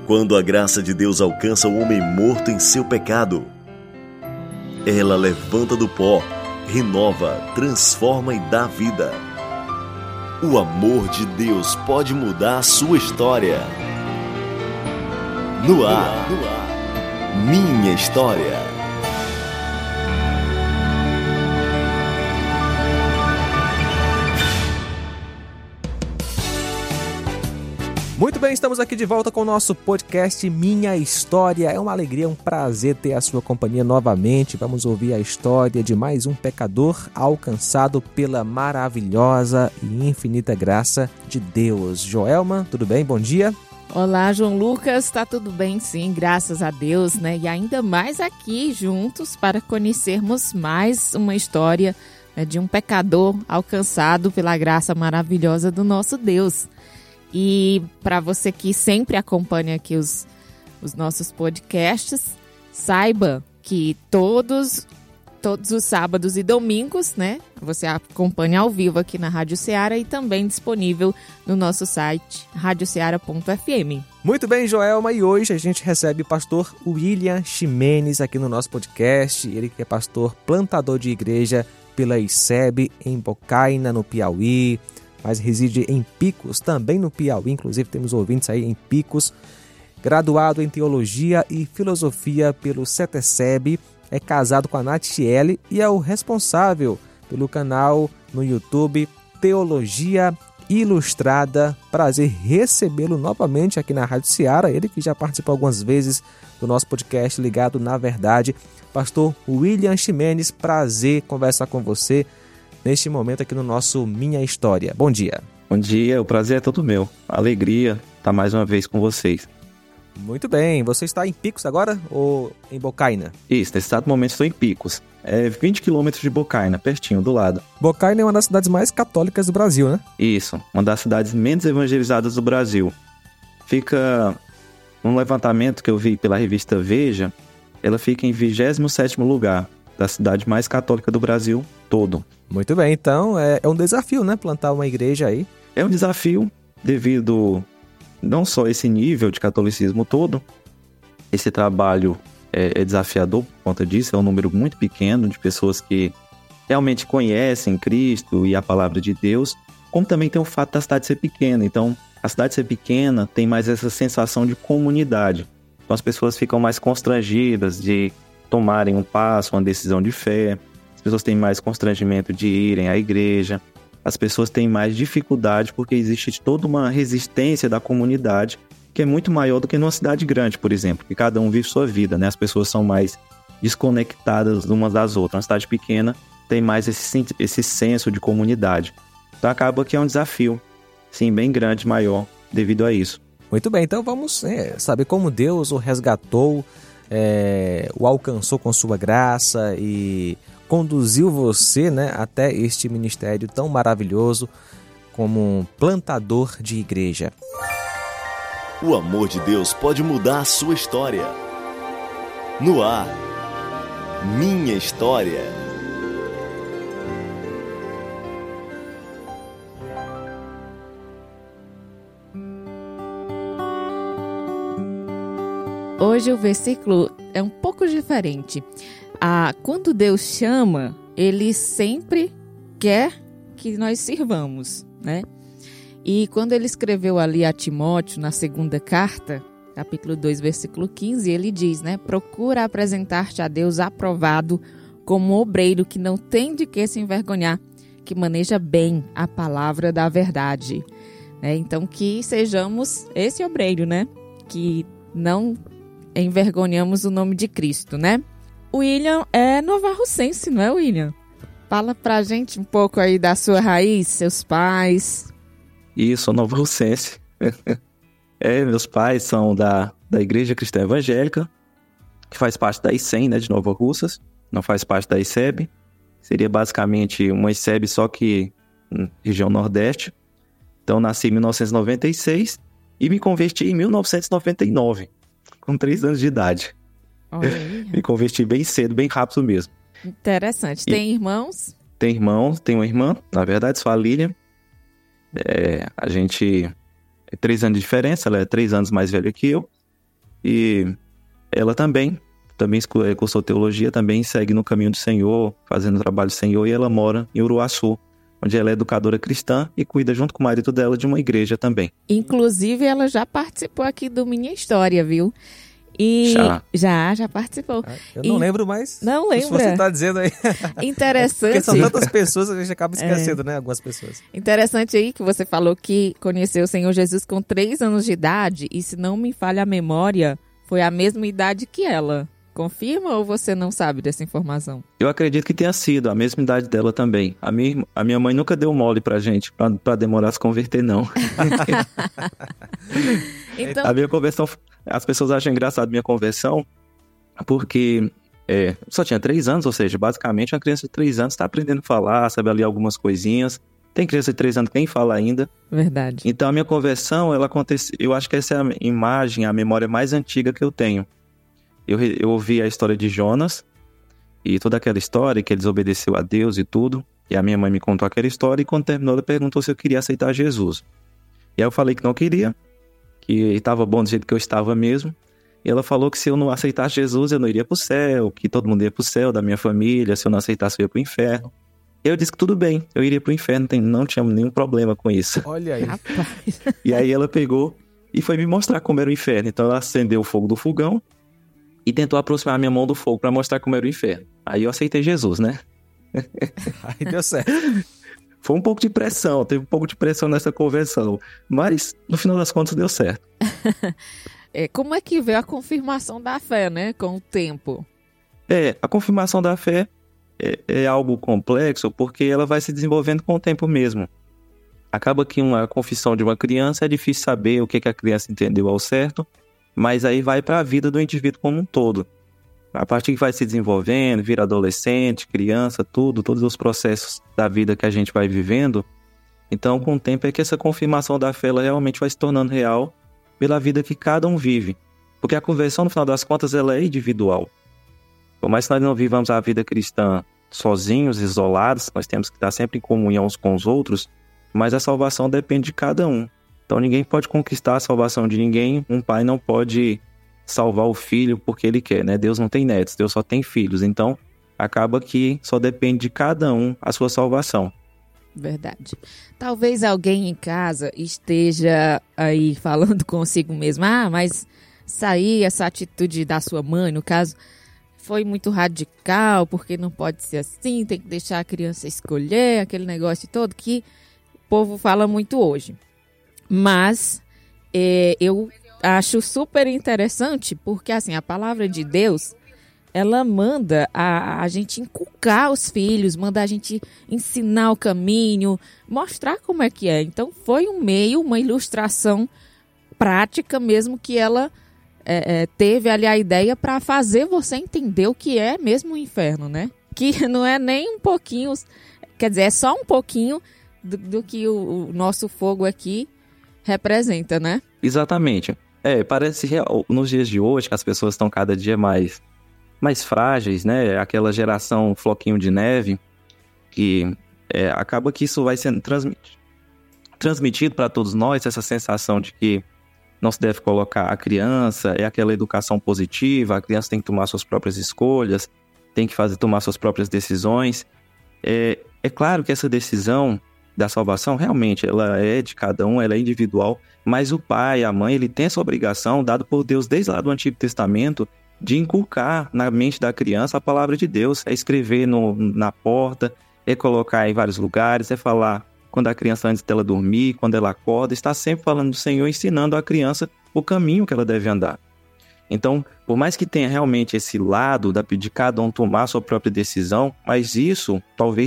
Quando a graça de Deus alcança o homem morto em seu pecado, ela levanta do pó, renova, transforma e dá vida. O amor de Deus pode mudar a sua história. No ar, Minha História. Muito bem, estamos aqui de volta com o nosso podcast Minha História. É uma alegria, um prazer ter a sua companhia novamente. Vamos ouvir a história de mais um pecador alcançado pela maravilhosa e infinita graça de Deus. Joelma, tudo bem? Bom dia. Olá, João Lucas, tá tudo bem sim, graças a Deus, né? E ainda mais aqui juntos para conhecermos mais uma história, né, de um pecador alcançado pela graça maravilhosa do nosso Deus. E para você que sempre acompanha aqui os nossos podcasts, saiba que todos os sábados e domingos, né, você acompanha ao vivo aqui na Rádio Ceará e também disponível no nosso site radioceara.fm. Muito bem, Joelma, e hoje a gente recebe o pastor William Ximenes aqui no nosso podcast. Ele que é pastor plantador de igreja pela ICEB em Bocaina, no Piauí, mas reside em Picos, também no Piauí, inclusive temos ouvintes aí em Picos, graduado em Teologia e Filosofia pelo CETECEB, é casado com a Natiele e é o responsável pelo canal no YouTube Teologia Ilustrada. Prazer recebê-lo novamente aqui na Rádio Ceará, ele que já participou algumas vezes do nosso podcast Ligado na Verdade. Pastor William Ximenes, prazer conversar com você neste momento aqui no nosso Minha História. Bom dia. Bom dia, o prazer é todo meu. Alegria estar mais uma vez com vocês. Muito bem, você está em Picos agora ou em Bocaina? Isso, nesse exato momento estou em Picos. É 20 quilômetros de Bocaina, pertinho, do lado. Bocaina é uma das cidades mais católicas do Brasil, né? Isso, uma das cidades menos evangelizadas do Brasil. Fica um levantamento que eu vi pela revista Veja, ela fica em 27º lugar da cidade mais católica do Brasil todo. Muito bem, então é um desafio, né, plantar uma igreja aí. É um desafio devido não só a esse nível de catolicismo todo, esse trabalho é desafiador por conta disso, é um número muito pequeno de pessoas que realmente conhecem Cristo e a palavra de Deus, como também tem o fato da cidade ser pequena. Então, a cidade ser pequena tem mais essa sensação de comunidade. Então, as pessoas ficam mais constrangidas de tomarem um passo, uma decisão de fé. As pessoas têm mais constrangimento de irem à igreja. As pessoas têm mais dificuldade porque existe toda uma resistência da comunidade que é muito maior do que numa cidade grande, por exemplo, que cada um vive sua vida, né? As pessoas são mais desconectadas umas das outras. Uma cidade pequena tem mais esse senso de comunidade. Então acaba que é um desafio, sim, bem grande, maior, devido a isso. Muito bem, então vamos saber como Deus o resgatou, o alcançou com sua graça e conduziu você, né, até este ministério tão maravilhoso como um plantador de igreja. O amor de Deus pode mudar a sua história. No ar, Minha História. Hoje o versículo é um pouco diferente. Quando Deus chama, Ele sempre quer que nós sirvamos, né? E quando Ele escreveu ali a Timóteo, na segunda carta, capítulo 2, versículo 15, Ele diz, né? Procura apresentar-te a Deus aprovado como obreiro que não tem de que se envergonhar, que maneja bem a palavra da verdade, né? Então, que sejamos esse obreiro, né? Que não envergonhamos o nome de Cristo, né? O William é novarrocense, não é, William? Fala pra gente um pouco aí da sua raiz, seus pais. Isso, sou novarrocense. Meus pais são da Igreja Cristã Evangélica, que faz parte da ICEM, né, de Nova Russas, não faz parte da ICEB. Seria basicamente uma ICEB, só que região Nordeste. Então, nasci em 1996 e me converti em 1999. Com 3 anos de idade. Me converti bem cedo, bem rápido mesmo. Interessante. Tem irmãos? Tem irmãos, tem uma irmã, na verdade, sou a Lilian. A gente é 3 anos de diferença, ela é 3 anos mais velha que eu. E ela também cursou teologia, também segue no caminho do Senhor, fazendo o trabalho do Senhor, e ela mora em Uruaçu, onde ela é educadora cristã e cuida junto com o marido dela de uma igreja também. Inclusive, ela já participou aqui do Minha História, viu? E já participou. Eu não lembro mais. Não lembra? Se você está dizendo aí. Interessante. Porque são tantas pessoas, a gente acaba esquecendo, né? Algumas pessoas. Interessante aí que você falou que conheceu o Senhor Jesus com 3 anos de idade e, se não me falha a memória, foi a mesma idade que ela. Confirma ou você não sabe dessa informação? Eu acredito que tenha sido a mesma idade dela também. A minha mãe nunca deu mole pra gente, pra demorar a se converter, não. Então... A minha conversão, as pessoas acham engraçado a minha conversão, porque só tinha 3 anos, ou seja, basicamente uma criança de 3 anos está aprendendo a falar, sabe ali algumas coisinhas. Tem criança de 3 anos que nem fala ainda. Verdade. Então a minha conversão, ela aconteceu, eu acho que essa é a imagem, a memória mais antiga que eu tenho. Eu ouvi a história de Jonas e toda aquela história que ele desobedeceu a Deus e tudo. E a minha mãe me contou aquela história e quando terminou ela perguntou se eu queria aceitar Jesus. E aí eu falei que não queria, que estava bom do jeito que eu estava mesmo. E ela falou que se eu não aceitasse Jesus eu não iria para o céu, que todo mundo ia para o céu da minha família, se eu não aceitasse eu ia para o inferno. Eu disse que tudo bem, eu iria para o inferno, não tinha nenhum problema com isso. Olha aí. Rapaz. E aí ela pegou e foi me mostrar como era o inferno. Então ela acendeu o fogo do fogão e tentou aproximar a minha mão do fogo para mostrar como era o inferno. Aí eu aceitei Jesus, né? Aí deu certo. Foi um pouco de pressão, teve um pouco de pressão nessa conversão, mas no final das contas deu certo. Como é que veio a confirmação da fé, né, com o tempo? A confirmação da fé é algo complexo porque ela vai se desenvolvendo com o tempo mesmo. Acaba que uma confissão de uma criança é difícil saber o que a criança entendeu ao certo, mas aí vai para a vida do indivíduo como um todo. A partir que vai se desenvolvendo, vira adolescente, criança, todos os processos da vida que a gente vai vivendo. Então, com o tempo é que essa confirmação da fé ela realmente vai se tornando real pela vida que cada um vive. Porque a conversão, no final das contas, ela é individual. Por mais que nós não vivamos a vida cristã sozinhos, isolados, nós temos que estar sempre em comunhão uns com os outros, mas a salvação depende de cada um. Então ninguém pode conquistar a salvação de ninguém, um pai não pode salvar o filho porque ele quer, né? Deus não tem netos, Deus só tem filhos, então acaba que só depende de cada um a sua salvação. Verdade. Talvez alguém em casa esteja aí falando consigo mesmo, mas essa atitude da sua mãe, no caso, foi muito radical, porque não pode ser assim, tem que deixar a criança escolher, aquele negócio todo que o povo fala muito hoje. Mas eu acho super interessante porque, assim, a palavra de Deus, ela manda a gente inculcar os filhos, manda a gente ensinar o caminho, mostrar como é que é. Então, foi um meio, uma ilustração prática mesmo que ela teve ali a ideia para fazer você entender o que é mesmo o inferno, né? Que não é nem um pouquinho, quer dizer, é só um pouquinho do que o nosso fogo aqui representa, né? Exatamente. Parece real. Nos dias de hoje, que as pessoas estão cada dia mais frágeis, né? Aquela geração floquinho de neve, que acaba que isso vai sendo transmitido para todos nós, essa sensação de que não se deve colocar a criança, aquela educação positiva, a criança tem que tomar suas próprias escolhas, tem que tomar suas próprias decisões. É claro que essa decisão da salvação, realmente, ela é de cada um, ela é individual, mas o pai, a mãe, ele tem essa obrigação, dado por Deus desde lá do Antigo Testamento, de inculcar na mente da criança a palavra de Deus, escrever na porta, colocar em vários lugares, falar quando a criança, antes dela dormir, quando ela acorda, está sempre falando do Senhor, ensinando a criança o caminho que ela deve andar. Então, por mais que tenha realmente esse lado de cada um tomar a sua própria decisão, mas isso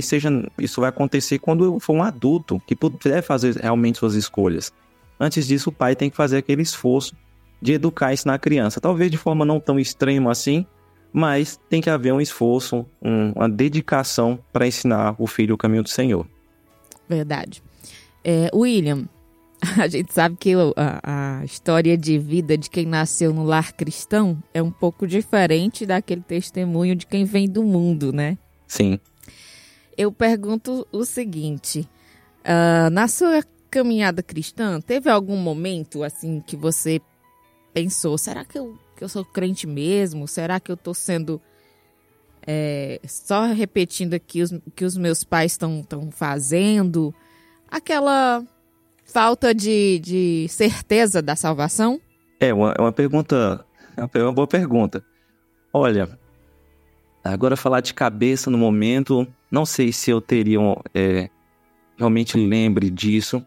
vai acontecer quando for um adulto que puder fazer realmente suas escolhas. Antes disso, o pai tem que fazer aquele esforço de educar e ensinar a criança. Talvez de forma não tão extrema assim, mas tem que haver um esforço, uma dedicação para ensinar o filho o caminho do Senhor. Verdade. William, a gente sabe que a história de vida de quem nasceu no lar cristão é um pouco diferente daquele testemunho de quem vem do mundo, né? Sim. Eu pergunto o seguinte, na sua caminhada cristã, teve algum momento assim que você pensou, será que eu que eu sou crente mesmo? Será que eu estou sendo só repetindo aqui que os meus pais estão fazendo? Aquela falta de certeza da salvação? Uma pergunta, uma boa pergunta. Olha, agora falar de cabeça no momento, não sei se eu teria realmente lembre disso,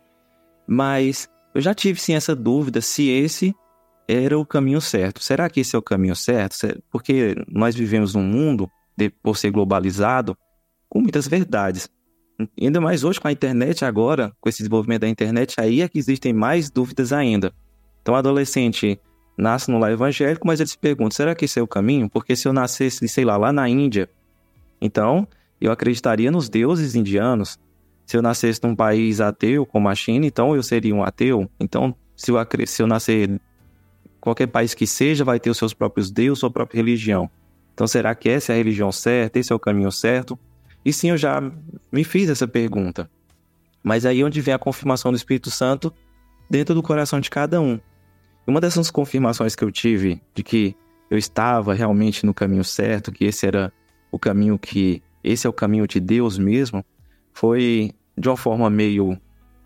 mas eu já tive sim essa dúvida se esse era o caminho certo. Será que esse é o caminho certo? Porque nós vivemos num mundo, por ser globalizado, com muitas verdades. E ainda mais hoje com a internet agora, com esse desenvolvimento da internet, aí é que existem mais dúvidas ainda. Então o adolescente nasce no lar evangélico, mas ele se pergunta, será que esse é o caminho? Porque se eu nascesse, sei lá na Índia, então eu acreditaria nos deuses indianos. Se eu nascesse num país ateu, como a China, então eu seria um ateu. Então, se eu nascer qualquer país que seja, vai ter os seus próprios deuses, sua própria religião. Então, será que essa é a religião certa? Esse é o caminho certo? E sim, eu já me fiz essa pergunta. Mas aí é onde vem a confirmação do Espírito Santo dentro do coração de cada um. Uma dessas confirmações que eu tive de que eu estava realmente no caminho certo, que esse era o caminho esse é o caminho de Deus mesmo, foi de uma forma meio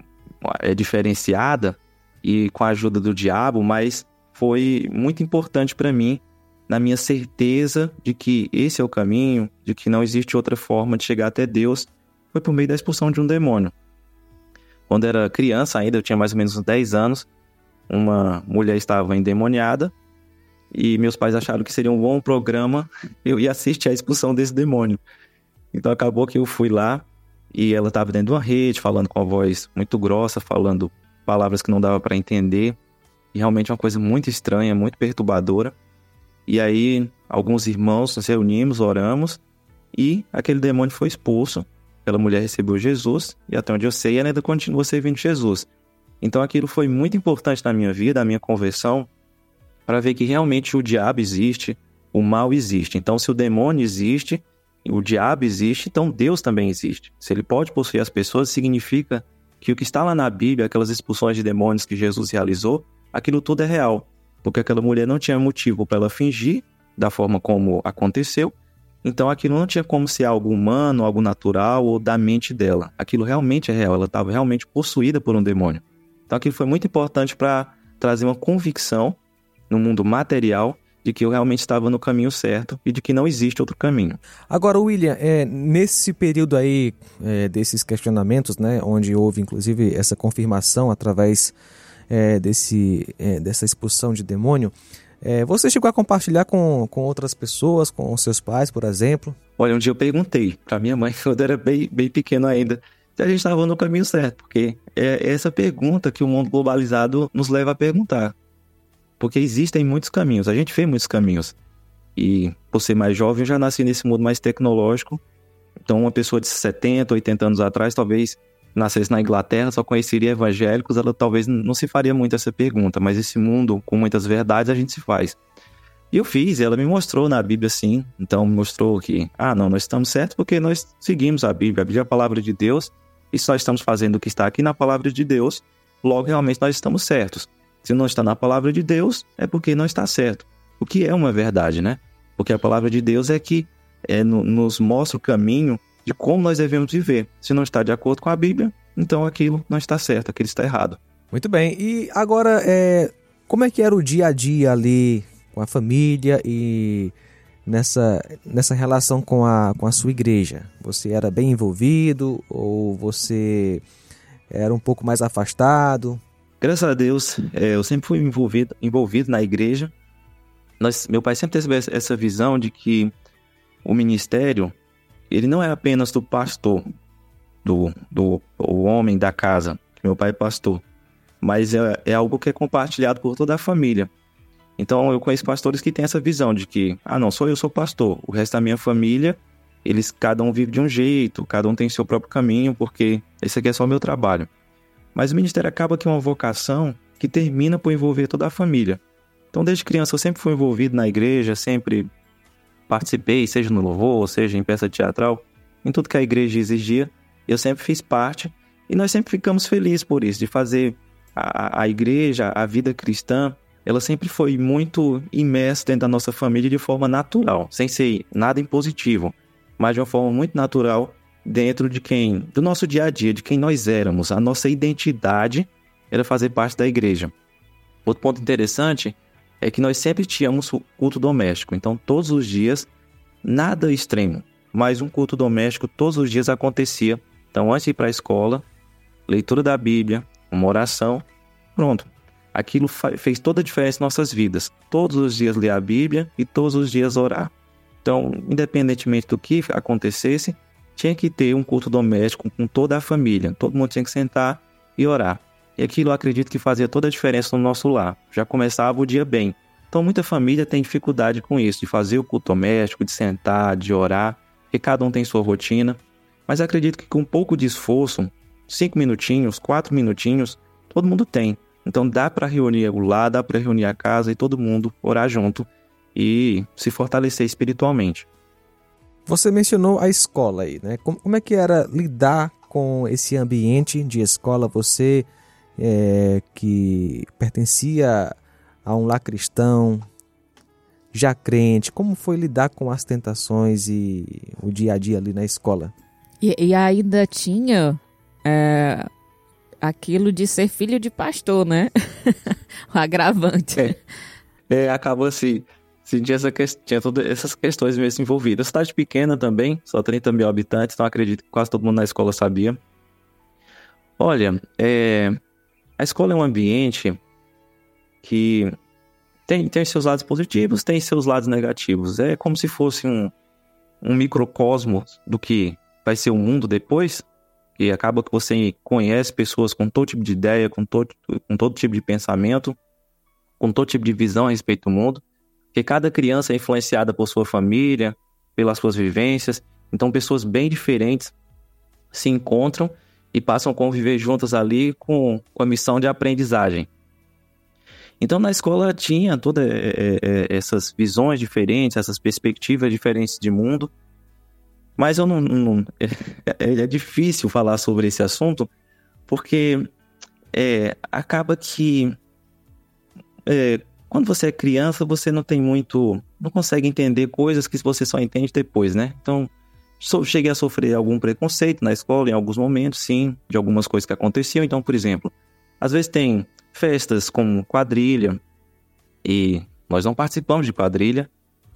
diferenciada e com a ajuda do diabo, mas foi muito importante para mim, na minha certeza de que esse é o caminho, de que não existe outra forma de chegar até Deus, foi por meio da expulsão de um demônio. Quando era criança ainda, eu tinha mais ou menos uns 10 anos, uma mulher estava endemoniada e meus pais acharam que seria um bom programa eu ir assistir a expulsão desse demônio. Então acabou que eu fui lá e ela estava dentro de uma rede, falando com a voz muito grossa, falando palavras que não dava para entender. E realmente uma coisa muito estranha, muito perturbadora. E aí alguns irmãos nos reunimos, oramos e aquele demônio foi expulso. Aquela mulher recebeu Jesus e até onde eu sei ela ainda continua servindo Jesus. Então aquilo foi muito importante na minha vida, na minha conversão, para ver que realmente o diabo existe, o mal existe. Então se o demônio existe, o diabo existe, então Deus também existe. Se ele pode possuir as pessoas, significa que o que está lá na Bíblia, aquelas expulsões de demônios que Jesus realizou, aquilo tudo é real. Porque aquela mulher não tinha motivo para ela fingir da forma como aconteceu, então aquilo não tinha como ser algo humano, algo natural ou da mente dela. Aquilo realmente é real, ela estava realmente possuída por um demônio. Então aquilo foi muito importante para trazer uma convicção no mundo material de que eu realmente estava no caminho certo e de que não existe outro caminho. Agora, William, nesse período aí desses questionamentos, né, onde houve inclusive essa confirmação através dessa expulsão de demônio, você chegou a compartilhar com outras pessoas, com seus pais, por exemplo? Olha, um dia eu perguntei para minha mãe, quando eu era bem pequeno ainda, se a gente estava no caminho certo, porque é essa pergunta que o mundo globalizado nos leva a perguntar. Porque existem muitos caminhos, a gente vê muitos caminhos. E por ser mais jovem, eu já nasci nesse mundo mais tecnológico. Então uma pessoa de 70, 80 anos atrás, talvez nascesse na Inglaterra, só conheceria evangélicos, ela talvez não se faria muito essa pergunta. Mas esse mundo com muitas verdades a gente se faz. E eu fiz, ela me mostrou na Bíblia sim. Então me mostrou que, nós estamos certos porque nós seguimos a Bíblia. A Bíblia é a palavra de Deus e só estamos fazendo o que está aqui na palavra de Deus. Logo, realmente nós estamos certos. Se não está na palavra de Deus, é porque não está certo. O que é uma verdade, né? Porque a palavra de Deus é que nos mostra o caminho de como nós devemos viver. Se não está de acordo com a Bíblia, então aquilo não está certo, aquilo está errado. Muito bem. E agora, como é que era o dia a dia ali com a família e nessa relação com a sua igreja? Você era bem envolvido ou você era um pouco mais afastado? Graças a Deus, eu sempre fui envolvido na igreja. Meu pai sempre teve essa visão de que o ministério, ele não é apenas do pastor, do homem da casa, que meu pai é pastor, mas é algo que é compartilhado por toda a família. Então eu conheço pastores que têm essa visão de que, não, só eu sou pastor, o resto da minha família, cada um vive de um jeito, cada um tem seu próprio caminho, porque esse aqui é só o meu trabalho. Mas o ministério acaba que é uma vocação que termina por envolver toda a família. Então, desde criança, eu sempre fui envolvido na igreja, sempre participei, seja no louvor, seja em peça teatral, em tudo que a igreja exigia, eu sempre fiz parte. E nós sempre ficamos felizes por isso, de fazer a igreja, a vida cristã, ela sempre foi muito imersa dentro da nossa família de forma natural, sem ser nada impositivo, mas de uma forma muito natural dentro do nosso dia a dia, de quem nós éramos. A nossa identidade era fazer parte da igreja. Outro ponto interessante é que nós sempre tínhamos o culto doméstico. Então, todos os dias, nada extremo, mas um culto doméstico todos os dias acontecia. Então, antes de ir para a escola, leitura da Bíblia, uma oração, pronto. Aquilo fez toda a diferença em nossas vidas. Todos os dias ler a Bíblia e todos os dias orar. Então, independentemente do que acontecesse, tinha que ter um culto doméstico com toda a família. Todo mundo tinha que sentar e orar. E aquilo eu acredito que fazia toda a diferença no nosso lar. Já começava o dia bem. Então, muita família tem dificuldade com isso, de fazer o culto doméstico, de sentar, de orar, porque cada um tem sua rotina. Mas acredito que com um pouco de esforço, 5 minutinhos, 4 minutinhos, todo mundo tem. Então dá para reunir o lar, dá para reunir a casa e todo mundo orar junto e se fortalecer espiritualmente. Você mencionou a escola aí, né? Como é que era lidar com esse ambiente de escola? Você que pertencia a um lar cristão, já crente, como foi lidar com as tentações e o dia a dia ali na escola? E ainda tinha aquilo de ser filho de pastor, né? O agravante. Acabou assim, tinha todas essas questões mesmo envolvidas. Cidade pequena também, só 30 mil habitantes, então acredito que quase todo mundo na escola sabia. Olha, a escola é um ambiente que tem seus lados positivos, tem seus lados negativos. É como se fosse um microcosmo do que vai ser o mundo depois, e acaba que você conhece pessoas com todo tipo de ideia, com todo tipo de pensamento, com todo tipo de visão a respeito do mundo, porque cada criança é influenciada por sua família, pelas suas vivências, então pessoas bem diferentes se encontram e passam a conviver juntas ali com a missão de aprendizagem. Então na escola tinha todas essas visões diferentes, essas perspectivas diferentes de mundo, mas eu não é difícil falar sobre esse assunto, porque acaba que quando você é criança, você não consegue entender coisas que você só entende depois, né? Então, cheguei a sofrer algum preconceito na escola, em alguns momentos, sim, de algumas coisas que aconteciam. Então, por exemplo, às vezes tem festas como quadrilha, e nós não participamos de quadrilha,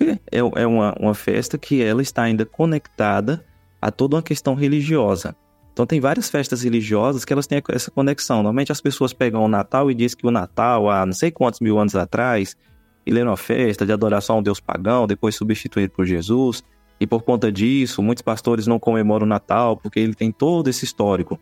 é uma festa que ela está ainda conectada a toda uma questão religiosa. Então tem várias festas religiosas que elas têm essa conexão. Normalmente as pessoas pegam o Natal e dizem que o Natal, há não sei quantos mil anos atrás, ele era uma festa de adoração a um Deus pagão, depois substituído por Jesus, e por conta disso, muitos pastores não comemoram o Natal, porque ele tem todo esse histórico.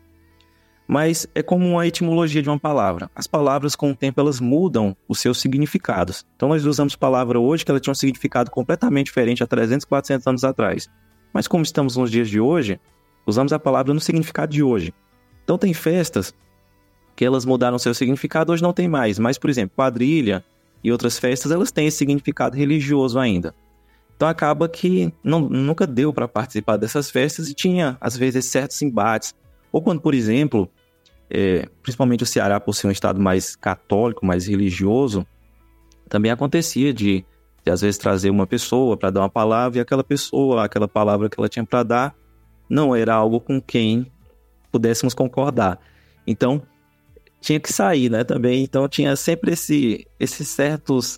Mas é como uma etimologia de uma palavra. As palavras, com o tempo, elas mudam os seus significados. Então nós usamos palavra hoje que ela tinha um significado completamente diferente há 300, 400 anos atrás. Mas como estamos nos dias de hoje, usamos a palavra no significado de hoje. Então tem festas que elas mudaram seu significado, hoje não tem mais. Mas, por exemplo, quadrilha e outras festas, elas têm esse significado religioso ainda. Então acaba que nunca deu para participar dessas festas e tinha, às vezes, certos embates. Ou quando, por exemplo, principalmente o Ceará, por ser um estado mais católico, mais religioso, também acontecia de às vezes trazer uma pessoa para dar uma palavra, e aquela pessoa, aquela palavra que ela tinha para dar, não era algo com quem pudéssemos concordar. Então, tinha que sair, né, também. Então, tinha sempre esses certos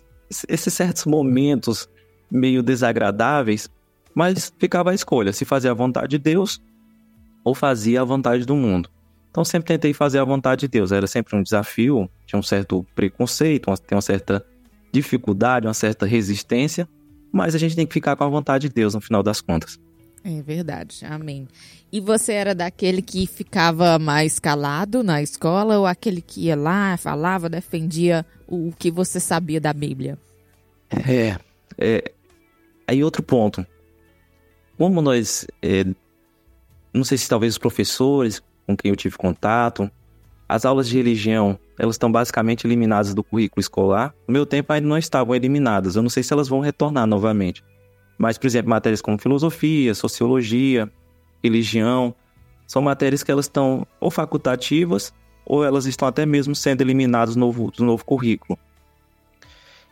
momentos meio desagradáveis, mas ficava a escolha, se fazia a vontade de Deus ou fazia a vontade do mundo. Então, sempre tentei fazer a vontade de Deus. Era sempre um desafio, tinha um certo preconceito, tem uma certa dificuldade, uma certa resistência, mas a gente tem que ficar com a vontade de Deus no final das contas. É verdade, amém. E você era daquele que ficava mais calado na escola ou aquele que ia lá, falava, defendia o que você sabia da Bíblia? Aí outro ponto. Como nós, não sei se talvez os professores com quem eu tive contato, as aulas de religião, elas estão basicamente eliminadas do currículo escolar. No meu tempo ainda não estavam eliminadas, eu não sei se elas vão retornar novamente. Mas, por exemplo, matérias como filosofia, sociologia, religião, são matérias que elas estão ou facultativas ou elas estão até mesmo sendo eliminadas do novo currículo.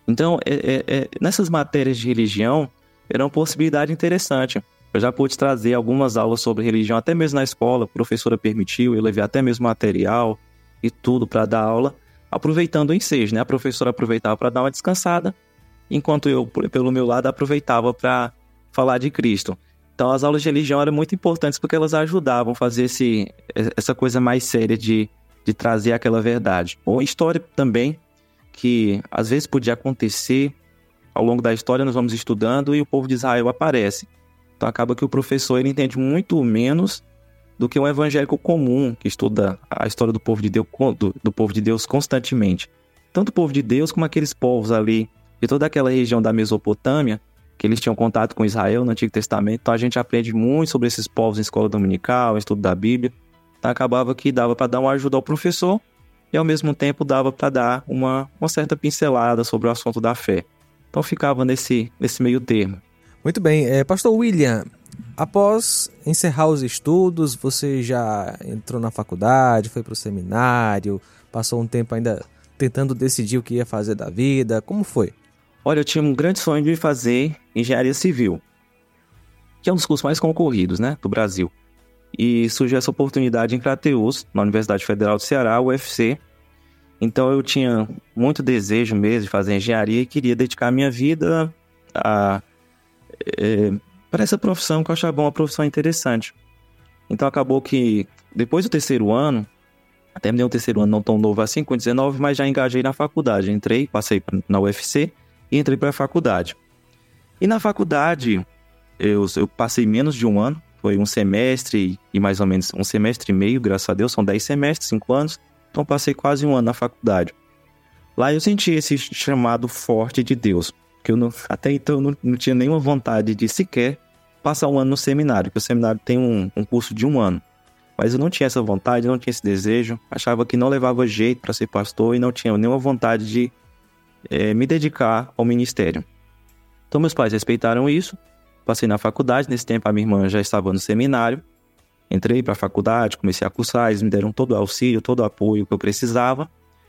Então, nessas matérias de religião, era uma possibilidade interessante. Eu já pude trazer algumas aulas sobre religião, até mesmo na escola, a professora permitiu, eu levei até mesmo material e tudo para dar aula, aproveitando o ensejo, né? A professora aproveitava para dar uma descansada, enquanto eu, pelo meu lado, aproveitava para falar de Cristo. Então, as aulas de religião eram muito importantes porque elas ajudavam a fazer essa coisa mais séria de trazer aquela verdade. Ou história também, que às vezes podia acontecer, ao longo da história nós vamos estudando e o povo de Israel aparece. Então acaba que o professor ele entende muito menos do que um evangélico comum que estuda a história do povo de Deus, do povo de Deus constantemente. Tanto o povo de Deus como aqueles povos ali de toda aquela região da Mesopotâmia, que eles tinham contato com Israel no Antigo Testamento. Então a gente aprende muito sobre esses povos em escola dominical, em estudo da Bíblia. Então acabava que dava para dar uma ajuda ao professor e ao mesmo tempo dava para dar uma certa pincelada sobre o assunto da fé. Então ficava nesse meio termo. Muito bem. Pastor William, após encerrar os estudos, você já entrou na faculdade, foi para o seminário, passou um tempo ainda tentando decidir o que ia fazer da vida, como foi? Olha, eu tinha um grande sonho de fazer engenharia civil, que é um dos cursos mais concorridos, né, do Brasil. E surgiu essa oportunidade em Crateús, na Universidade Federal do Ceará, UFC. Então eu tinha muito desejo mesmo de fazer engenharia e queria dedicar a minha vida para essa profissão, que eu achava uma profissão interessante. Então acabou que depois do terceiro ano, terminei o terceiro ano não tão novo assim, com 19, mas já engajei na faculdade. Entrei, passei na UFC e entrei para a faculdade. E na faculdade eu passei menos de um ano, foi um semestre e mais ou menos um semestre e meio, graças a Deus, são 10 semestres, 5 anos. Então passei quase um ano na faculdade. Lá eu senti esse chamado forte de Deus, que até então eu não tinha nenhuma vontade de sequer passar um ano no seminário, porque o seminário tem um curso de 1 ano. Mas eu não tinha essa vontade, não tinha esse desejo, achava que não levava jeito para ser pastor e não tinha nenhuma vontade de me dedicar ao ministério. Então meus pais respeitaram isso, passei na faculdade, nesse tempo a minha irmã já estava no seminário, entrei para a faculdade, comecei a cursar, eles me deram todo o auxílio, todo o apoio que eu precisava.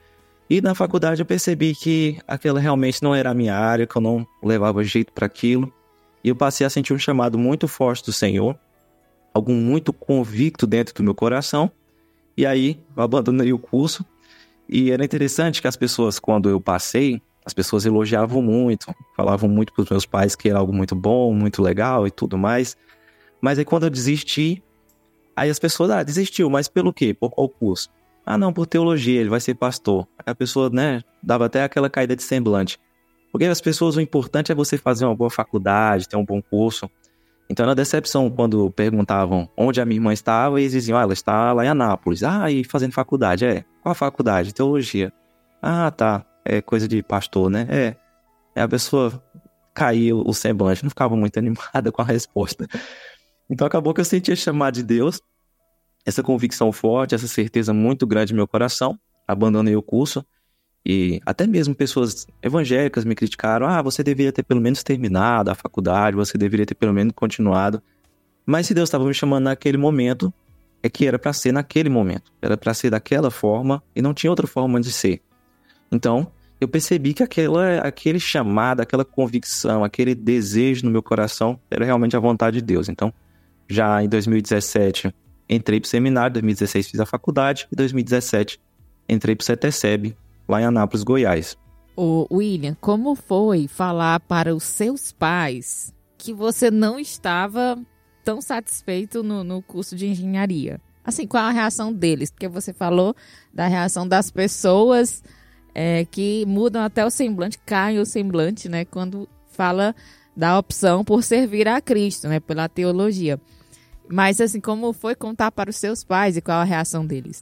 E na faculdade eu percebi que aquela realmente não era a minha área, que eu não levava jeito para aquilo. E eu passei a sentir um chamado muito forte do Senhor, algo muito convicto dentro do meu coração. E aí eu abandonei o curso. E era interessante que as pessoas, quando eu passei, as pessoas elogiavam muito, falavam muito para os meus pais que era algo muito bom, muito legal e tudo mais. Mas aí quando eu desisti, aí as pessoas, desistiu, mas pelo quê? Por qual curso? Não, por teologia, ele vai ser pastor. Aí a pessoa, dava até aquela caída de semblante. Porque as pessoas, o importante é você fazer uma boa faculdade, ter um bom curso. Então, na decepção, quando perguntavam onde a minha irmã estava, eles diziam, ela está lá em Anápolis. E fazendo faculdade? Qual a faculdade? Teologia. Tá, é coisa de pastor, né? Aí a pessoa caía o semblante, não ficava muito animada com a resposta. Então, acabou que eu sentia chamar de Deus, essa convicção forte, essa certeza muito grande no meu coração. Abandonei o curso e até mesmo pessoas evangélicas me criticaram. Você deveria ter pelo menos terminado a faculdade, você deveria ter pelo menos continuado. Mas se Deus estava me chamando naquele momento, é que era para ser naquele momento. Era para ser daquela forma e não tinha outra forma de ser. Então, eu percebi que aquele chamado, aquela convicção, aquele desejo no meu coração era realmente a vontade de Deus. Então, já em 2017... entrei para o seminário, em 2016 fiz a faculdade, e em 2017 entrei para o CETESEB, lá em Anápolis, Goiás. William, como foi falar para os seus pais que você não estava tão satisfeito no curso de engenharia? Assim, qual a reação deles? Porque você falou da reação das pessoas que mudam até o semblante, caem o semblante, né? Quando fala da opção por servir a Cristo, né? Pela teologia. Mas, assim, como foi contar para os seus pais e qual a reação deles?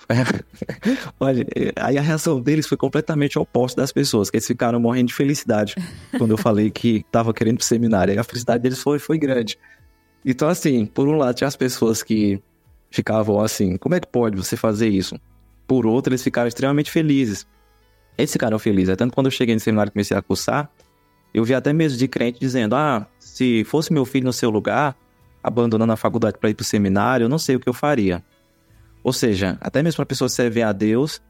Olha, aí a reação deles foi completamente oposta das pessoas, que eles ficaram morrendo de felicidade quando eu falei que estava querendo ir pro seminário. E a felicidade deles foi grande. Então, assim, por um lado, tinha as pessoas que ficavam assim, como é que pode você fazer isso? Por outro, eles ficaram extremamente felizes. Eles ficaram felizes. Tanto quando eu cheguei no seminário e comecei a cursar, eu vi até mesmo de crente dizendo, se fosse meu filho no seu lugar, abandonando a faculdade para ir para o seminário, eu não sei o que eu faria. Ou seja, até mesmo para a pessoa servir a Deus,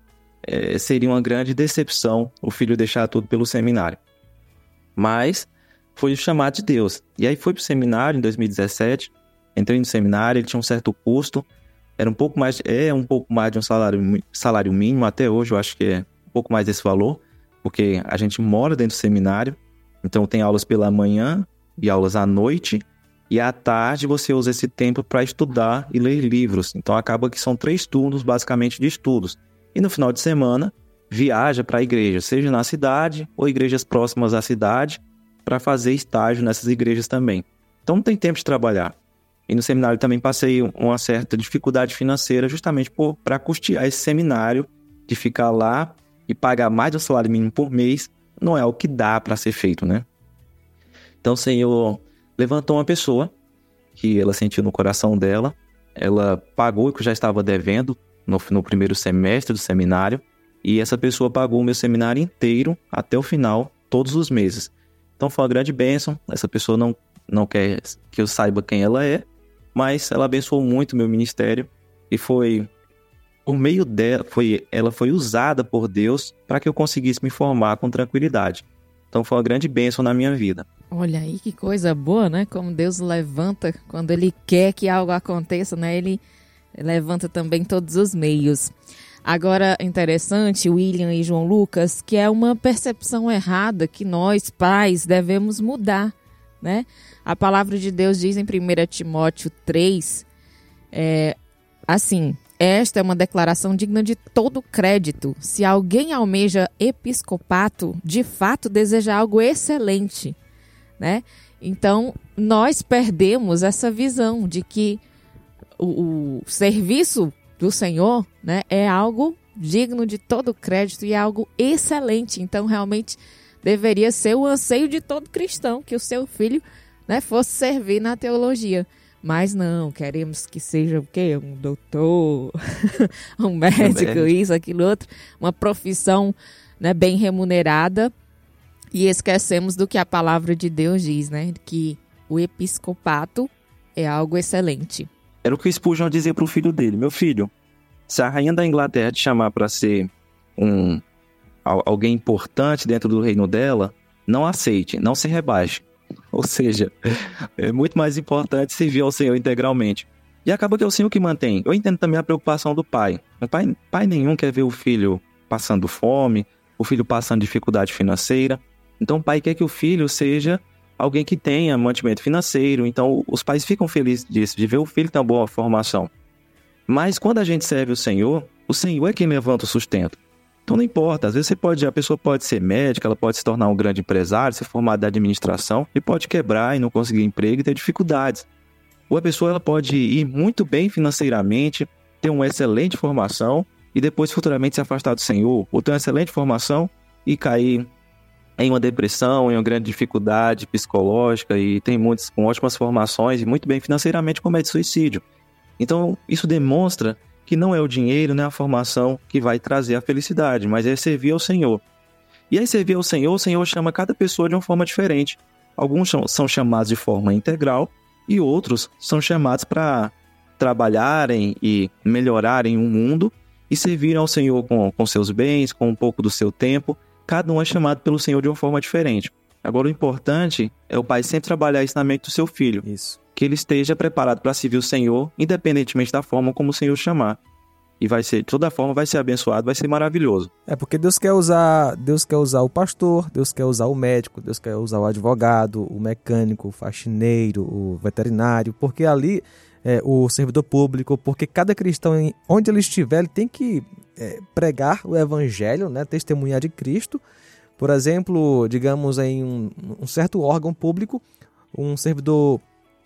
seria uma grande decepção o filho deixar tudo pelo seminário. Mas foi o chamado de Deus. E aí foi para o seminário em 2017, entrei no seminário, ele tinha um certo custo, era um pouco mais de um salário mínimo, até hoje eu acho que é um pouco mais desse valor, porque a gente mora dentro do seminário, então tem aulas pela manhã e aulas à noite, e à tarde você usa esse tempo para estudar e ler livros. Então acaba que são 3 turnos basicamente de estudos. E no final de semana viaja para a igreja, seja na cidade ou igrejas próximas à cidade, para fazer estágio nessas igrejas também. Então não tem tempo de trabalhar. E no seminário também passei uma certa dificuldade financeira justamente para custear esse seminário, de ficar lá e pagar mais do salário mínimo por mês, não é o que dá para ser feito, né? Então o Senhor levantou uma pessoa que ela sentiu no coração dela, ela pagou o que já estava devendo no primeiro semestre do seminário, e essa pessoa pagou o meu seminário inteiro até o final, todos os meses. Então foi uma grande bênção. Essa pessoa não quer que eu saiba quem ela é, mas ela abençoou muito o meu ministério, e foi por meio dela, ela foi usada por Deus para que eu conseguisse me formar com tranquilidade. Então foi uma grande bênção na minha vida. Olha aí que coisa boa, né? Como Deus levanta quando Ele quer que algo aconteça, né? Ele levanta também todos os meios. Agora, interessante, William e João Lucas, que é uma percepção errada que nós, pais, devemos mudar, né? A palavra de Deus diz em 1 Timóteo 3, assim: esta é uma declaração digna de todo crédito. Se alguém almeja episcopato, de fato deseja algo excelente, né? Então, nós perdemos essa visão de que o serviço do Senhor, né, é algo digno de todo crédito e é algo excelente. Então, realmente, deveria ser o anseio de todo cristão que o seu filho, né, fosse servir na teologia. Mas não, queremos que seja o quê? Um doutor, um médico, isso, aquilo, outro. Uma profissão, né, bem remunerada. E esquecemos do que a palavra de Deus diz, né? Que o episcopato é algo excelente. Era o que o Spurgeon dizia para o filho dele: meu filho, se a rainha da Inglaterra te chamar para ser alguém importante dentro do reino dela, não aceite, não se rebaixe. Ou seja, é muito mais importante servir ao Senhor integralmente. E acaba que é o Senhor que mantém. Eu entendo também a preocupação do pai. Pai nenhum quer ver o filho passando fome, o filho passando dificuldade financeira. Então o pai quer que o filho seja alguém que tenha mantimento financeiro. Então os pais ficam felizes disso, de ver o filho ter uma boa formação. Mas quando a gente serve o Senhor é quem levanta o sustento. Então não importa, às vezes a pessoa pode ser médica, ela pode se tornar um grande empresário, ser formada da administração, e pode quebrar e não conseguir emprego e ter dificuldades. Ou a pessoa ela pode ir muito bem financeiramente, ter uma excelente formação e depois futuramente se afastar do Senhor, ou ter uma excelente formação e cair em uma depressão, em uma grande dificuldade psicológica, e tem muitos com ótimas formações e muito bem financeiramente comete suicídio. Então isso demonstra que não é o dinheiro, não é a formação que vai trazer a felicidade, mas é servir ao Senhor. E aí servir ao Senhor, o Senhor chama cada pessoa de uma forma diferente. Alguns são chamados de forma integral e outros são chamados para trabalharem e melhorarem o mundo e servirem ao Senhor com seus bens, com um pouco do seu tempo. Cada um é chamado pelo Senhor de uma forma diferente. Agora o importante é o pai sempre trabalhar isso na mente do seu filho. Isso. Que ele esteja preparado para servir o Senhor, independentemente da forma como o Senhor chamar. E de toda forma vai ser abençoado, vai ser maravilhoso. Porque Deus quer usar o pastor, Deus quer usar o médico, Deus quer usar o advogado, o mecânico, o faxineiro, o veterinário, porque ali o servidor público, porque cada cristão, onde ele estiver, ele tem que pregar o evangelho, né, testemunhar de Cristo. Por exemplo, digamos em um certo órgão público, um servidor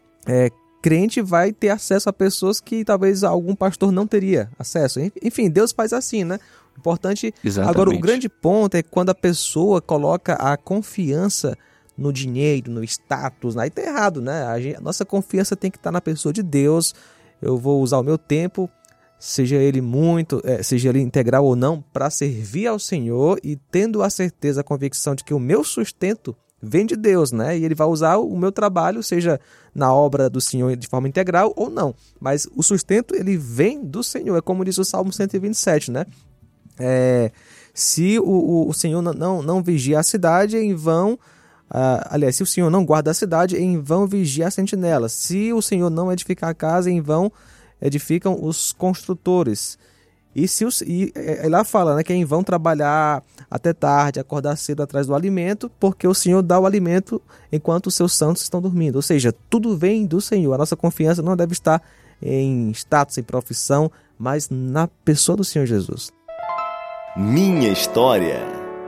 crente vai ter acesso a pessoas que talvez algum pastor não teria acesso. Enfim, Deus faz assim, né? O importante... Exatamente. Agora, o grande ponto é quando a pessoa coloca a confiança no dinheiro, no status. Aí tá errado, né? A nossa confiança tem que estar na pessoa de Deus. Eu vou usar o meu tempo, seja ele integral ou não, para servir ao Senhor e tendo a certeza, a convicção de que o meu sustento vem de Deus, né? E ele vai usar o meu trabalho, seja na obra do Senhor de forma integral ou não. Mas o sustento, ele vem do Senhor. É como diz o Salmo 127, né? se o Senhor não vigia a cidade, em vão... aliás, se o Senhor não guarda a cidade, em vão vigia a sentinela. Se o Senhor não edificar a casa, em vão edificam os construtores. E lá fala, né, que é em vão trabalhar até tarde, acordar cedo atrás do alimento, porque o Senhor dá o alimento enquanto os seus santos estão dormindo. Ou seja, tudo vem do Senhor. A nossa confiança não deve estar em status, em profissão, mas na pessoa do Senhor Jesus. Minha história.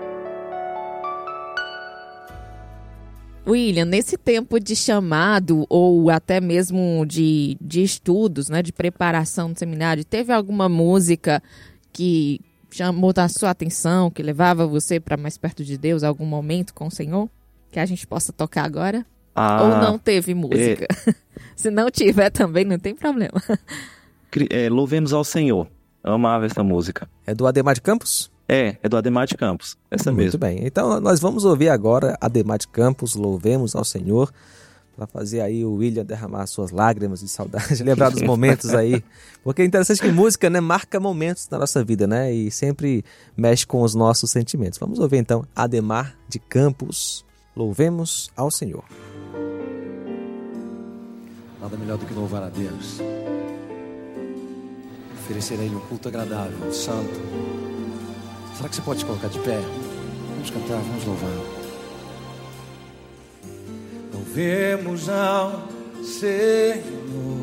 William, nesse tempo de chamado ou até mesmo de estudos, né, de preparação do seminário, teve alguma música que chamou a sua atenção, que levava você para mais perto de Deus, algum momento com o Senhor, que a gente possa tocar agora? Ou não teve música? Se não tiver também, não tem problema. Louvemos ao Senhor. Eu amava essa música. É do Ademar de Campos? É do Ademar de Campos, essa mesmo. Muito bem, então nós vamos ouvir agora Ademar de Campos, Louvemos ao Senhor, para fazer aí o William derramar suas lágrimas de saudade, lembrar dos momentos aí, porque é interessante que música, né, marca momentos da nossa vida, né, e sempre mexe com os nossos sentimentos. Vamos ouvir então Ademar de Campos, Louvemos ao Senhor. Nada melhor do que louvar a Deus, oferecer a Ele um culto agradável, santo. Será que você pode colocar de pé? Vamos cantar, vamos louvar. Louvemos ao Senhor.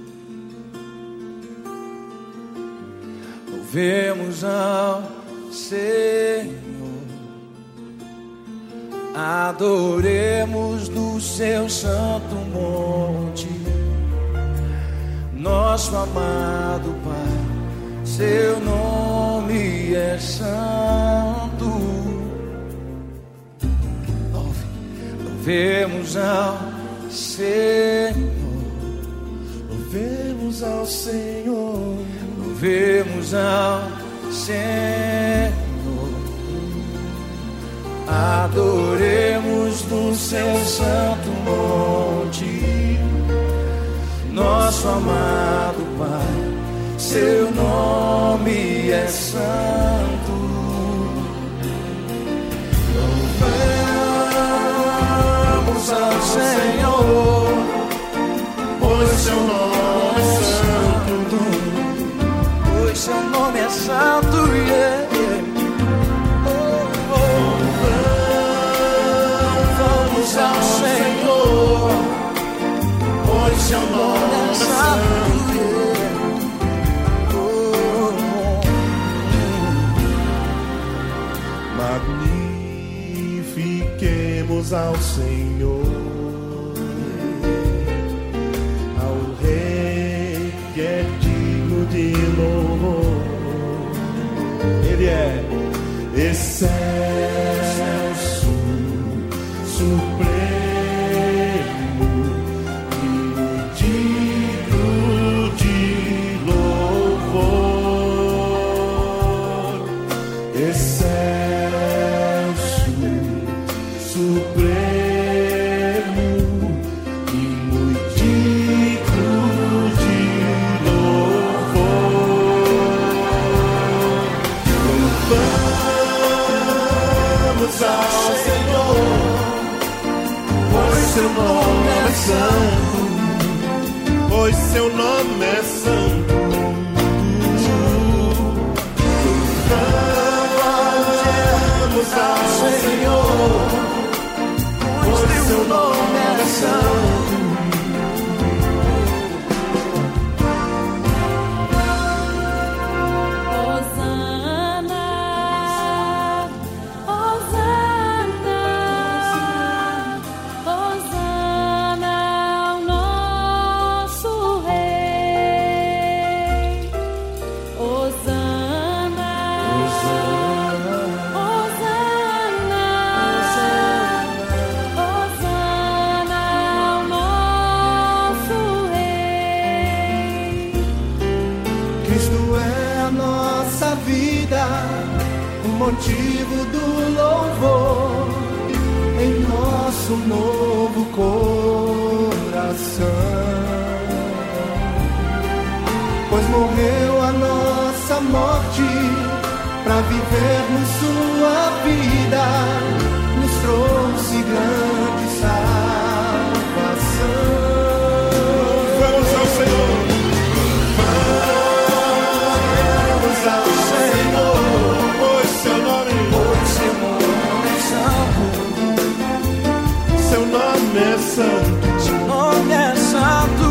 Louvemos ao Senhor. Adoremos no seu santo monte, nosso amado Pai. Seu nome é santo. Louvemos ao Senhor. Louvemos ao Senhor. Louvemos ao Senhor. Adoremos no seu santo monte, nosso amado Pai. Seu nome é santo. Louvamos ao Senhor, pois seu nome é santo. Pois seu nome é santo, yeah. Louvamos ao Senhor, pois seu nome é santo. Magnifiquemos ao Senhor, ao Rei que é digno de louvor. Ele é excelso, supremo e digno de louvor. Excelso, supremo e muito digno de louvor. Louvamos ao Senhor, pois seu nome é santo, pois seu nome é santo. Louvamos ao Senhor, pois seu nome é santo. Motivo do louvor em nosso novo coração, pois morreu a nossa morte pra para vivermos sua vida, nos trouxe grande salvação. Vamos ao Senhor, vamos ao Senhor, pois seu nome é santo, seu nome é santo, seu nome é santo.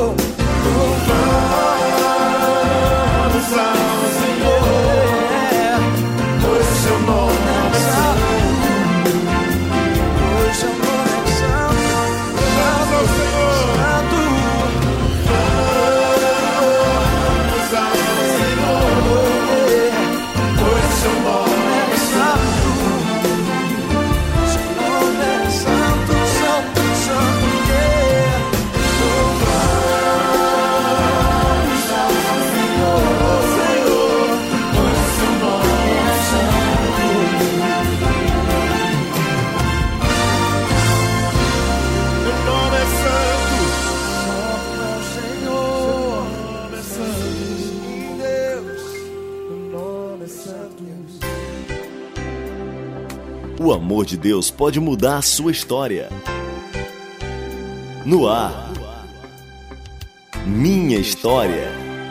Vamos ao Senhor, pois seu nome é santo, pois seu nome é santo. Vamos ao Senhor, santo. Vamos ao Senhor, pois seu nome é santo, seu nome é santo, santo, santo. O amor de Deus pode mudar a sua história. No ar, Minha História.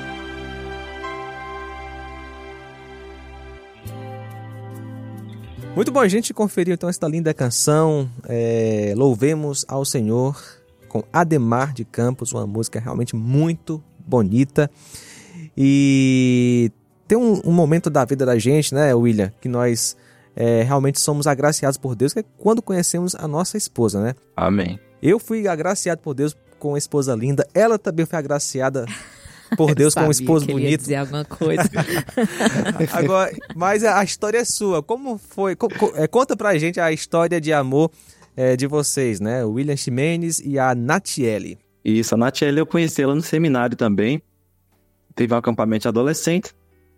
Muito bom, a gente conferiu então esta linda canção, Louvemos ao Senhor, com Ademar de Campos, uma música realmente muito bonita. E tem um momento da vida da gente, né, William, que nós realmente somos agraciados por Deus, que é quando conhecemos a nossa esposa, né? Amém. Eu fui agraciado por Deus com uma esposa linda, ela também foi agraciada por Deus com um esposo bonito. Eu ia dizer alguma coisa. Agora, mas a história é sua. Como foi? Conta pra gente a história de amor de vocês, né? O William Ximenes e a Natiele. Isso, a Natiele eu conheci ela no seminário também. Teve um acampamento de adolescente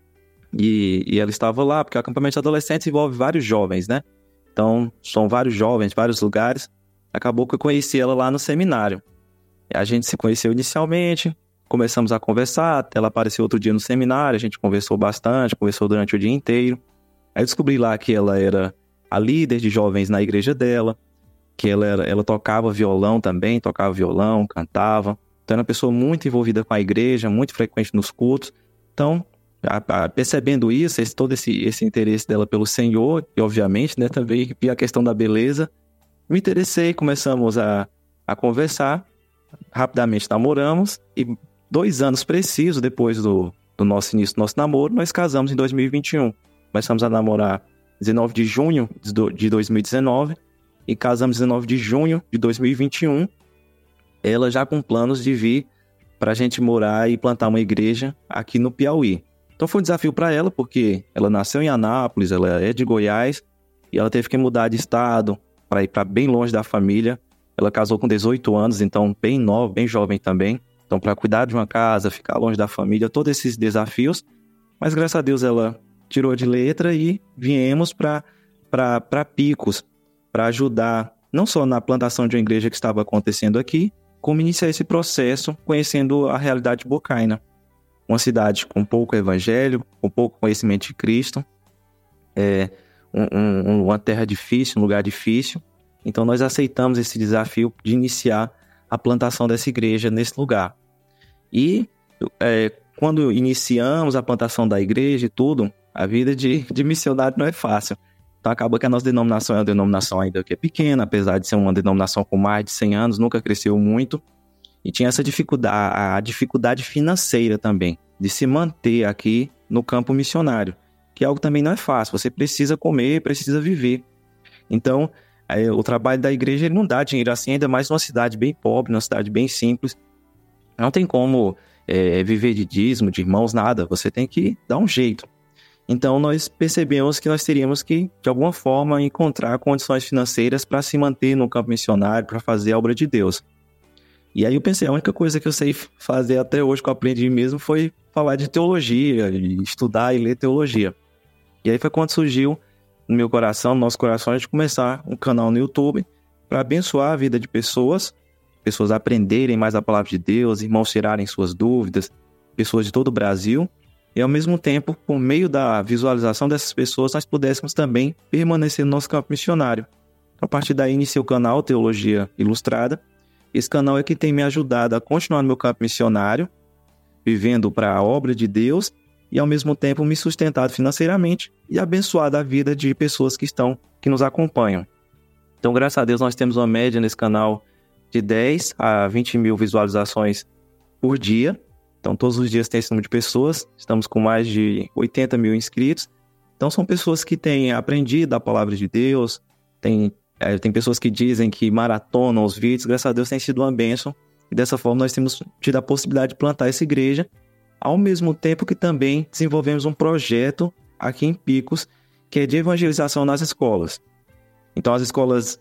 e ela estava lá, porque o acampamento de adolescentes envolve vários jovens, né? Então, são vários jovens, vários lugares. Acabou que eu conheci ela lá no seminário. A gente se conheceu inicialmente, começamos a conversar, ela apareceu outro dia no seminário, a gente conversou bastante, conversou durante o dia inteiro. Aí eu descobri lá que ela era a líder de jovens na igreja dela, que ela tocava violão também, tocava violão, cantava. Então era uma pessoa muito envolvida com a igreja, muito frequente nos cultos. Então, percebendo isso, todo esse interesse dela pelo Senhor, e obviamente, né, também vi a questão da beleza, me interessei, começamos a conversar, rapidamente namoramos, e 2 anos precisos depois do nosso início do nosso namoro, nós casamos em 2021. Começamos a namorar 19 de junho de 2019 e casamos 19 de junho de 2021. Ela já com planos de vir para a gente morar e plantar uma igreja aqui no Piauí. Então foi um desafio para ela, porque ela nasceu em Anápolis, ela é de Goiás, e ela teve que mudar de estado para ir para bem longe da família. Ela casou com 18 anos, então bem nova, bem jovem também. Então para cuidar de uma casa, ficar longe da família, todos esses desafios. Mas graças a Deus ela tirou de letra e viemos para Picos, para ajudar não só na plantação de uma igreja que estava acontecendo aqui, como iniciar esse processo conhecendo a realidade de Bocaina. Uma cidade com pouco evangelho, com pouco conhecimento de Cristo, uma terra difícil, um lugar difícil. Então nós aceitamos esse desafio de iniciar a plantação dessa igreja nesse lugar. E quando iniciamos a plantação da igreja e tudo, a vida de missionário não é fácil. Então acaba que a nossa denominação é uma denominação ainda que é pequena, apesar de ser uma denominação com mais de 100 anos, nunca cresceu muito. E tinha essa a dificuldade financeira também, de se manter aqui no campo missionário, que é algo também não é fácil. Você precisa comer, precisa viver. Então, o trabalho da igreja ele não dá dinheiro assim, ainda mais numa cidade bem pobre, numa cidade bem simples. Não tem como viver de dízimo, de irmãos, nada. Você tem que dar um jeito. Então, nós percebemos que nós teríamos que, de alguma forma, encontrar condições financeiras para se manter no campo missionário, para fazer a obra de Deus. E aí eu pensei, a única coisa que eu sei fazer até hoje, que eu aprendi mesmo, foi falar de teologia, estudar e ler teologia. E aí foi quando surgiu no meu coração, no nosso coração, a gente começar um canal no YouTube para abençoar a vida de pessoas aprenderem mais a palavra de Deus, irmãos tirarem suas dúvidas, pessoas de todo o Brasil. e ao mesmo tempo, por meio da visualização dessas pessoas, nós pudéssemos também permanecer no nosso campo missionário. A partir daí, iniciei o canal Teologia Ilustrada. Esse canal é que tem me ajudado a continuar no meu campo missionário, vivendo para a obra de Deus e, ao mesmo tempo, me sustentado financeiramente e abençoado a vida de pessoas que nos acompanham. Então, graças a Deus, nós temos uma média nesse canal de 10 a 20 mil visualizações por dia. Então, todos os dias tem esse número de pessoas. Estamos com mais de 80 mil inscritos. Então, são pessoas que têm aprendido a palavra de Deus. Tem pessoas que dizem que maratonam os vídeos. Graças a Deus, tem sido uma bênção. E dessa forma, nós temos tido a possibilidade de plantar essa igreja, ao mesmo tempo que também desenvolvemos um projeto aqui em Picos, que é de evangelização nas escolas. Então, as escolas,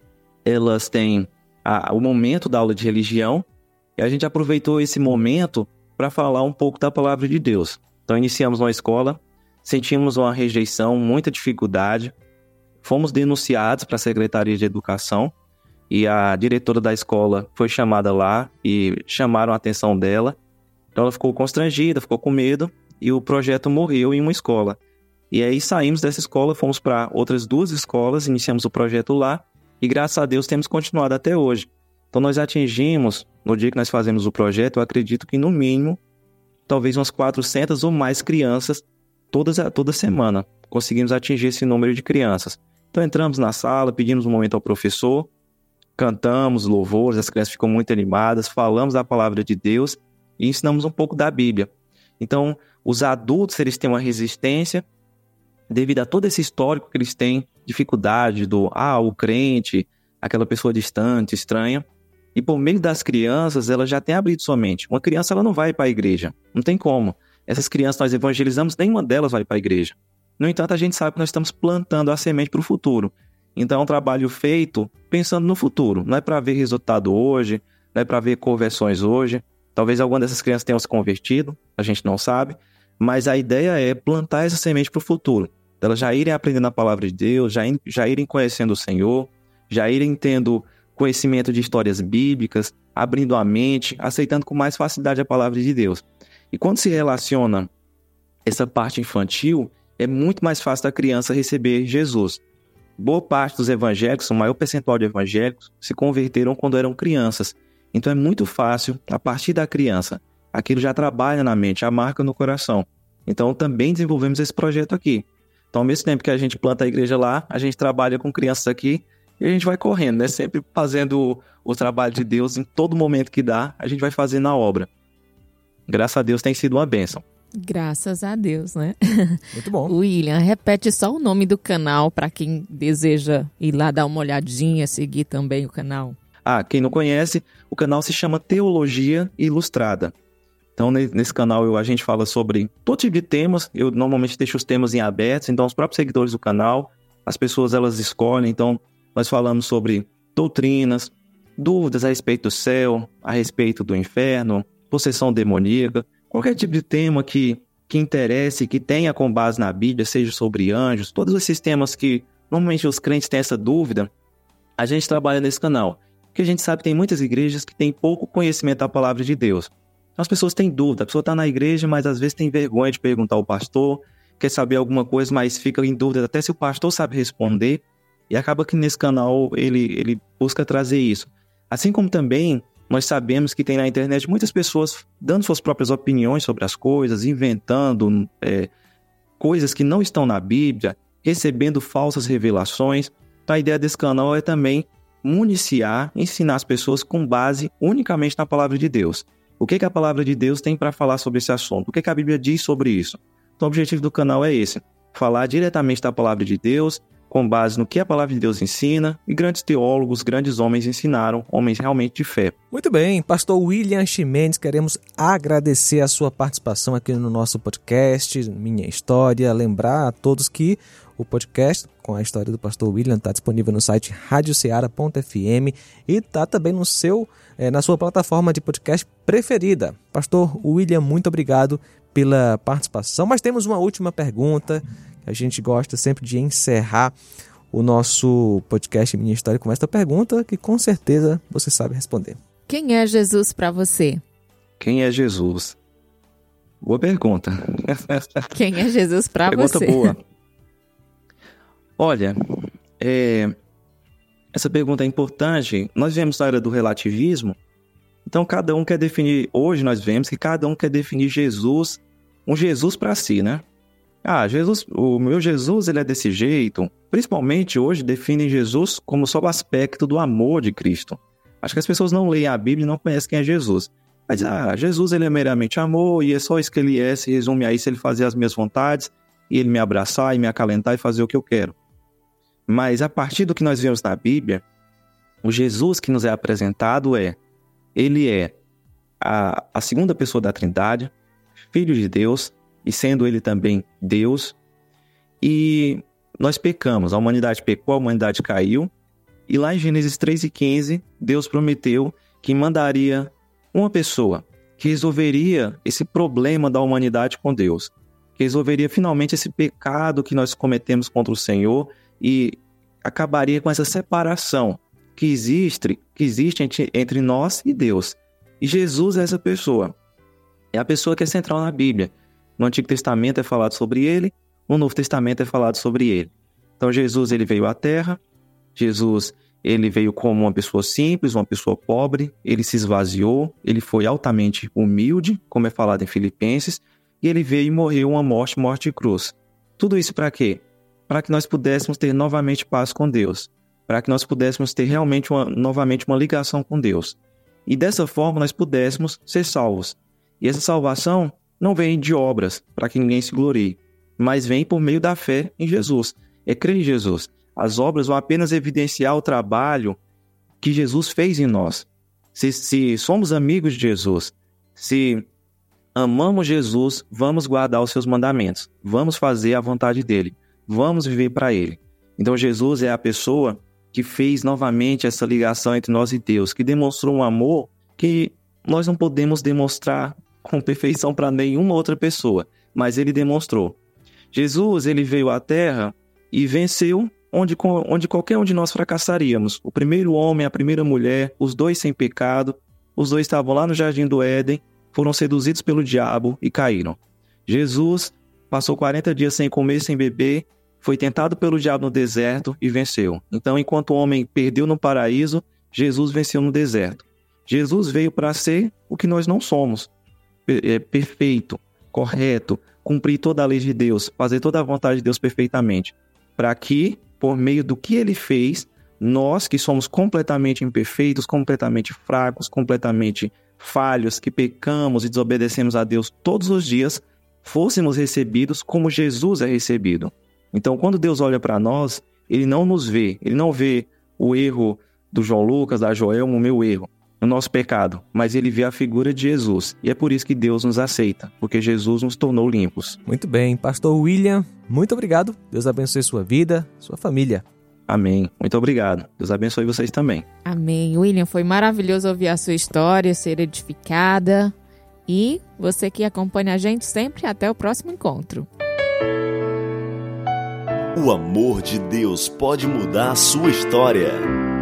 elas têm o momento da aula de religião, e a gente aproveitou esse momento para falar um pouco da palavra de Deus. Então, iniciamos uma escola, sentimos uma rejeição, muita dificuldade, fomos denunciados para a Secretaria de Educação, e a diretora da escola foi chamada lá e chamaram a atenção dela. Então ela ficou constrangida, ficou com medo e o projeto morreu em uma escola. E aí saímos dessa escola, fomos para outras 2 escolas, iniciamos o projeto lá e graças a Deus temos continuado até hoje. Então nós atingimos, no dia que nós fazemos o projeto, eu acredito que no mínimo, talvez umas 400 ou mais crianças toda semana. Conseguimos atingir esse número de crianças. Então entramos na sala, pedimos um momento ao professor, cantamos louvores, as crianças ficam muito animadas, falamos da palavra de Deus e ensinamos um pouco da Bíblia. Então, os adultos, eles têm uma resistência devido a todo esse histórico que eles têm, dificuldade o crente, aquela pessoa distante, estranha. E por meio das crianças, ela já tem abrido sua mente. Uma criança, ela não vai para a igreja, não tem como. Essas crianças nós evangelizamos, nenhuma delas vai para a igreja. No entanto, a gente sabe que nós estamos plantando a semente para o futuro. Então, é um trabalho feito pensando no futuro. Não é para ver resultado hoje, não é para ver conversões hoje. Talvez alguma dessas crianças tenham se convertido, a gente não sabe. Mas a ideia é plantar essa semente para o futuro. Elas já irem aprendendo a palavra de Deus, já irem conhecendo o Senhor, já irem tendo conhecimento de histórias bíblicas, abrindo a mente, aceitando com mais facilidade a palavra de Deus. E quando se relaciona essa parte infantil, é muito mais fácil da criança receber Jesus. Boa parte dos evangélicos, o maior percentual de evangélicos, se converteram quando eram crianças. Então é muito fácil, a partir da criança, aquilo já trabalha na mente, a marca no coração. Então também desenvolvemos esse projeto aqui. Então ao mesmo tempo que a gente planta a igreja lá, a gente trabalha com crianças aqui e a gente vai correndo, né? Sempre fazendo o trabalho de Deus em todo momento que dá, a gente vai fazendo a obra. Graças a Deus tem sido uma bênção. Graças a Deus, né? Muito bom. William, repete só o nome do canal para quem deseja ir lá dar uma olhadinha, seguir também o canal. Quem não conhece, o canal se chama Teologia Ilustrada. Então, nesse canal a gente fala sobre todo tipo de temas. Eu normalmente deixo os temas em aberto, então os próprios seguidores do canal, as pessoas elas escolhem. Então, nós falamos sobre doutrinas, dúvidas a respeito do céu, a respeito do inferno, possessão demoníaca, qualquer tipo de tema que interesse, que tenha com base na Bíblia, seja sobre anjos, todos esses temas que normalmente os crentes têm essa dúvida, a gente trabalha nesse canal. Porque a gente sabe que tem muitas igrejas que têm pouco conhecimento da palavra de Deus. Então as pessoas têm dúvida, a pessoa está na igreja, mas às vezes tem vergonha de perguntar ao pastor, quer saber alguma coisa, mas fica em dúvida até se o pastor sabe responder, e acaba que nesse canal ele busca trazer isso. Assim como também nós sabemos que tem na internet muitas pessoas dando suas próprias opiniões sobre as coisas, inventando coisas que não estão na Bíblia, recebendo falsas revelações. Então a ideia desse canal é também municiar, ensinar as pessoas com base unicamente na palavra de Deus. O que a palavra de Deus tem para falar sobre esse assunto? O que a Bíblia diz sobre isso? Então o objetivo do canal é esse, falar diretamente da palavra de Deus, com base no que a palavra de Deus ensina, e grandes teólogos, grandes homens ensinaram, homens realmente de fé. Muito bem, pastor William Ximenes, queremos agradecer a sua participação aqui no nosso podcast, Minha História, lembrar a todos que o podcast com a história do pastor William está disponível no site radioceara.fm e está também na sua plataforma de podcast preferida. Pastor William, muito obrigado pela participação, mas temos uma última pergunta. A gente gosta sempre de encerrar o nosso podcast Minha História com esta pergunta que com certeza você sabe responder. Quem é Jesus para você? Quem é Jesus? Boa pergunta. Quem é Jesus para você? Pergunta boa. Olha, essa pergunta é importante. Nós vemos na era do relativismo, então cada um quer definir, hoje nós vemos que cada um quer definir Jesus, um Jesus para si, né? O meu Jesus, ele é desse jeito. Principalmente hoje definem Jesus como só o aspecto do amor de Cristo. Acho que as pessoas não leem a Bíblia e não conhecem quem é Jesus. Mas, Jesus, ele é meramente amor e é só isso que ele é, se resume a isso, ele fazer as minhas vontades e ele me abraçar e me acalentar e fazer o que eu quero. Mas a partir do que nós vemos na Bíblia, o Jesus que nos é apresentado ele é a segunda pessoa da Trindade, Filho de Deus, e sendo ele também Deus. E nós pecamos, a humanidade pecou, a humanidade caiu. E lá em Gênesis 3:15, Deus prometeu que mandaria uma pessoa que resolveria esse problema da humanidade com Deus, que resolveria finalmente esse pecado que nós cometemos contra o Senhor e acabaria com essa separação que existe entre nós e Deus. E Jesus é essa pessoa. É a pessoa que é central na Bíblia. No Antigo Testamento é falado sobre ele, no Novo Testamento é falado sobre ele. Então Jesus, ele veio à Terra, Jesus, ele veio como uma pessoa simples, uma pessoa pobre, ele se esvaziou, ele foi altamente humilde, como é falado em Filipenses, e ele veio e morreu uma morte de cruz. Tudo isso para quê? Para que nós pudéssemos ter novamente paz com Deus, para que nós pudéssemos ter realmente novamente uma ligação com Deus. E dessa forma nós pudéssemos ser salvos. E essa salvação não vem de obras, para que ninguém se glorie, mas vem por meio da fé em Jesus. É crer em Jesus. As obras vão apenas evidenciar o trabalho que Jesus fez em nós. Se somos amigos de Jesus, se amamos Jesus, vamos guardar os seus mandamentos, vamos fazer a vontade dele, vamos viver para ele. Então Jesus é a pessoa que fez novamente essa ligação entre nós e Deus, que demonstrou um amor que nós não podemos demonstrar com perfeição para nenhuma outra pessoa, mas ele demonstrou. Jesus, ele veio à Terra e venceu onde qualquer um de nós fracassaríamos. O primeiro homem, a primeira mulher, os dois sem pecado, os dois estavam lá no Jardim do Éden, foram seduzidos pelo diabo e caíram. Jesus passou 40 dias sem comer, sem beber, foi tentado pelo diabo no deserto e venceu. Então, enquanto o homem perdeu no paraíso, Jesus venceu no deserto. Jesus veio para ser o que nós não somos. Perfeito, correto, cumprir toda a lei de Deus, fazer toda a vontade de Deus perfeitamente, para que, por meio do que ele fez, nós que somos completamente imperfeitos, completamente fracos, completamente falhos, que pecamos e desobedecemos a Deus todos os dias, fôssemos recebidos como Jesus é recebido. Então, quando Deus olha para nós, ele não nos vê, ele não vê o erro do João Lucas, da Joelma, o meu erro, o nosso pecado, mas ele vê a figura de Jesus. E é por isso que Deus nos aceita, porque Jesus nos tornou limpos. Muito bem, Pastor William, muito obrigado. Deus abençoe sua vida, sua família. Amém. Muito obrigado. Deus abençoe vocês também. Amém. William, foi maravilhoso ouvir a sua história, ser edificada. E você que acompanha a gente sempre, até o próximo encontro. O amor de Deus pode mudar a sua história.